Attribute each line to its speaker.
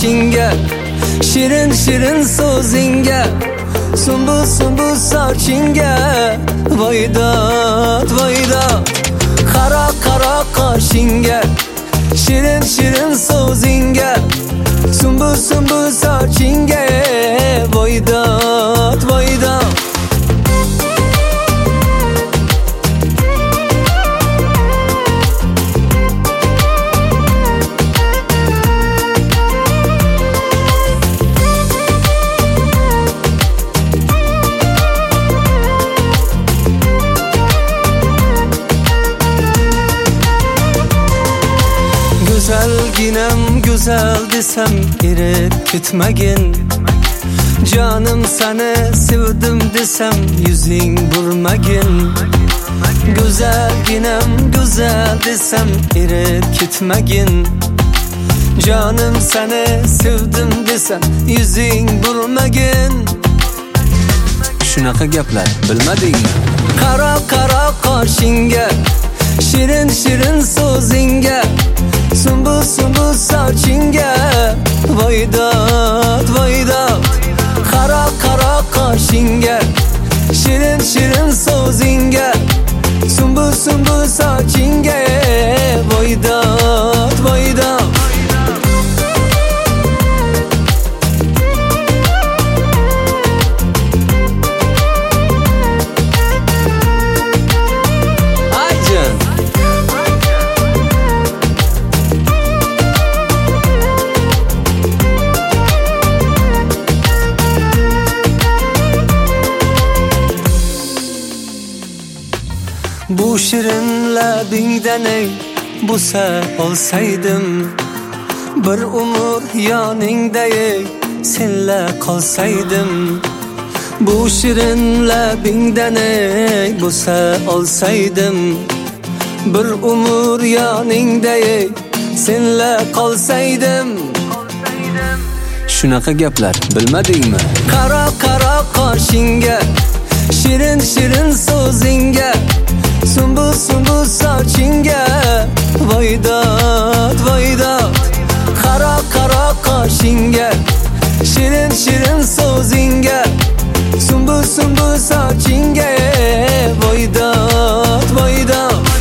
Speaker 1: qoshingga, shirin shirin so'zingga, sumbul sumbul sochingga, voydod voydod. Qaro qaro qoshingga, shirin shirin so'zingga, sumbul sumbul sochingga, voydod voydod. Güzelginem güzel desem erib ketmagin, canım seni sevdim desem yüzing burmagin. Güzelginem güzel desem erib ketmagin, canım seni sevdim desem yüzing burmagin. Shunaqa gaplar bilmadingmi? Qaro qaro qoshingga, shirin shirin so'zingga, sumbul sumbul sochingga, voydod voydod. Qaro qaro qoshingga, shirin shirin so'zingga, sumbul sumbul sochingga, voydod voydod. Bu shirin labingdan ey busa olsaydim, bir umr yoningda ey senla qolsaydim. Bu shirin labingdan ey busa olsaydim, bir umr yoningda ey senla qolsaydim. Shunaqa gaplar bilmadingmi? Qaro qaro qoshingga, shirin shirin so'zingga, sumbul sumbul sochingga, voydod voydod. Qaro qaro qoshingga, shirin shirin so'zingga, sumbul sumbul sochingga, voydod voydod.